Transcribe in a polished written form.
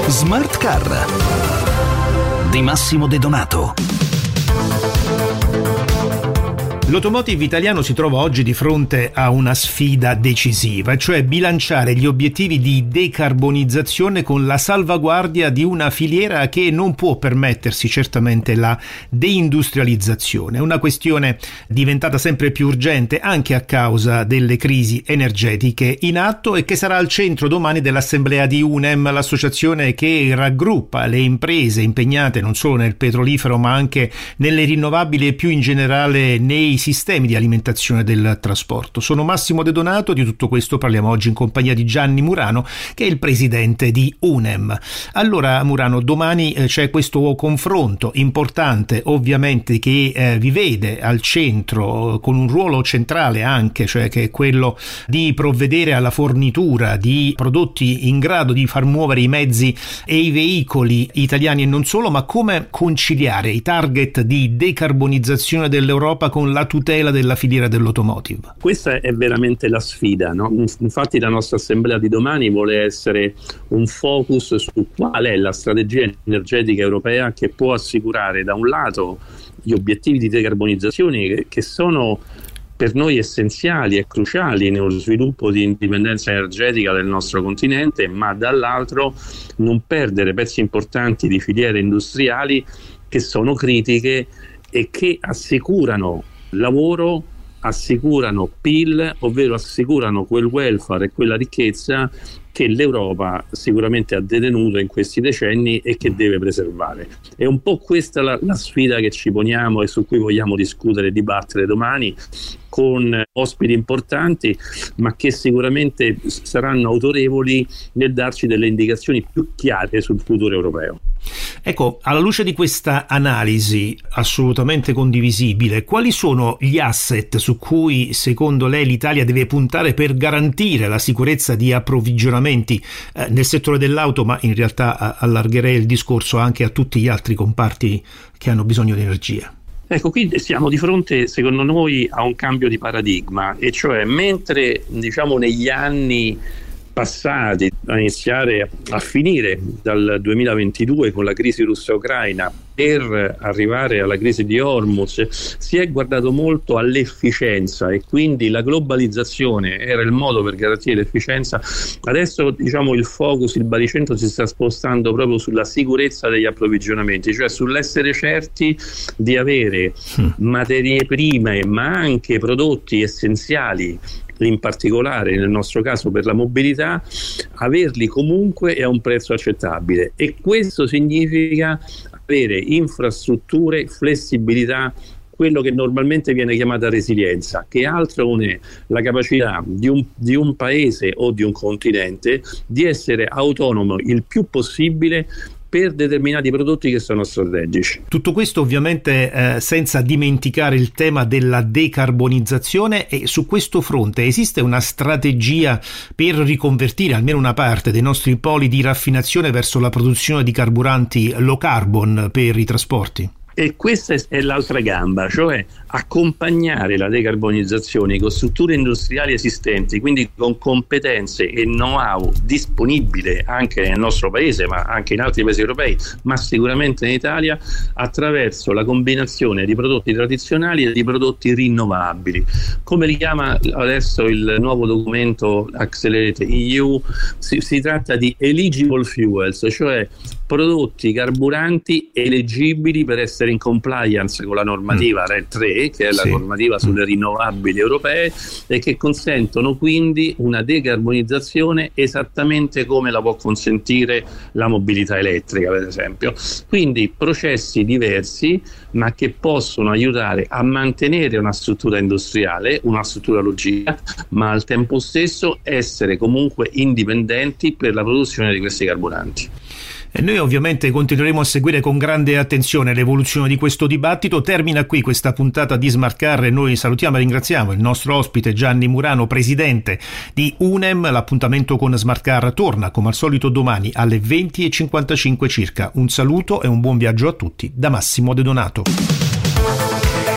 Smart Car di Massimo De Donato. L'automotive italiano si trova oggi di fronte a una sfida decisiva, cioè bilanciare gli obiettivi di decarbonizzazione con la salvaguardia di una filiera che non può permettersi certamente la deindustrializzazione. È una questione diventata sempre più urgente anche a causa delle crisi energetiche in atto e che sarà al centro domani dell'assemblea di UNEM, l'associazione che raggruppa le imprese impegnate non solo nel petrolifero ma anche nelle rinnovabili e più in generale nei sistemi di alimentazione del trasporto. Sono Massimo De Donato, di tutto questo parliamo oggi in compagnia di Gianni Murano, che è il presidente di UNEM. Allora Murano, domani c'è questo confronto importante ovviamente che vi vede al centro con un ruolo centrale anche, cioè che è quello di provvedere alla fornitura di prodotti in grado di far muovere i mezzi e i veicoli italiani e non solo, ma come conciliare i target di decarbonizzazione dell'Europa con la tutela della filiera dell'automotive. Questa è veramente la sfida, no? Infatti la nostra assemblea di domani vuole essere un focus su qual è la strategia energetica europea che può assicurare da un lato gli obiettivi di decarbonizzazione che sono per noi essenziali e cruciali nello sviluppo di indipendenza energetica del nostro continente, ma dall'altro non perdere pezzi importanti di filiere industriali che sono critiche e che assicurano lavoro, assicurano PIL, ovvero assicurano quel welfare e quella ricchezza che l'Europa sicuramente ha detenuto in questi decenni e che deve preservare. È un po' questa la sfida che ci poniamo e su cui vogliamo discutere e dibattere domani con ospiti importanti, ma che sicuramente saranno autorevoli nel darci delle indicazioni più chiare sul futuro europeo. Ecco, alla luce di questa analisi assolutamente condivisibile, quali sono gli asset su cui secondo lei l'Italia deve puntare per garantire la sicurezza di approvvigionamenti nel settore dell'auto, ma in realtà allargherei il discorso anche a tutti gli altri comparti che hanno bisogno di energia? Ecco, qui siamo di fronte, secondo noi, a un cambio di paradigma, e cioè mentre negli anni passati, a iniziare a finire dal 2022 con la crisi russa-ucraina per arrivare alla crisi di Hormuz, si è guardato molto all'efficienza e quindi la globalizzazione era il modo per garantire l'efficienza. Adesso il focus, il baricentro si sta spostando proprio sulla sicurezza degli approvvigionamenti, cioè sull'essere certi di avere materie prime ma anche prodotti essenziali, in particolare nel nostro caso per la mobilità, averli comunque e a un prezzo accettabile, e questo significa avere infrastrutture, flessibilità, quello che normalmente viene chiamata resilienza, che altro non è la capacità di un paese o di un continente di essere autonomo il più possibile per determinati prodotti che sono strategici. Tutto questo ovviamente senza dimenticare il tema della decarbonizzazione, e su questo fronte esiste una strategia per riconvertire almeno una parte dei nostri poli di raffinazione verso la produzione di carburanti low carbon per i trasporti? E questa è l'altra gamba, cioè accompagnare la decarbonizzazione con strutture industriali esistenti, quindi con competenze e know-how disponibile anche nel nostro paese, ma anche in altri paesi europei, ma sicuramente in Italia, attraverso la combinazione di prodotti tradizionali e di prodotti rinnovabili. Come li chiama adesso il nuovo documento Accelerate EU, si tratta di eligible fuels, cioè prodotti carburanti eleggibili per essere in compliance con la normativa RED 3, che è la normativa sulle rinnovabili europee, e che consentono quindi una decarbonizzazione esattamente come la può consentire la mobilità elettrica, per esempio. Quindi processi diversi, ma che possono aiutare a mantenere una struttura industriale, una struttura logistica, ma al tempo stesso essere comunque indipendenti per la produzione di questi carburanti. E noi ovviamente continueremo a seguire con grande attenzione l'evoluzione di questo dibattito. Termina qui questa puntata di Smart Car e noi salutiamo e ringraziamo il nostro ospite Gianni Murano, presidente di UNEM. L'appuntamento con Smart Car torna come al solito domani alle 20:55 circa. Un saluto e un buon viaggio a tutti da Massimo De Donato.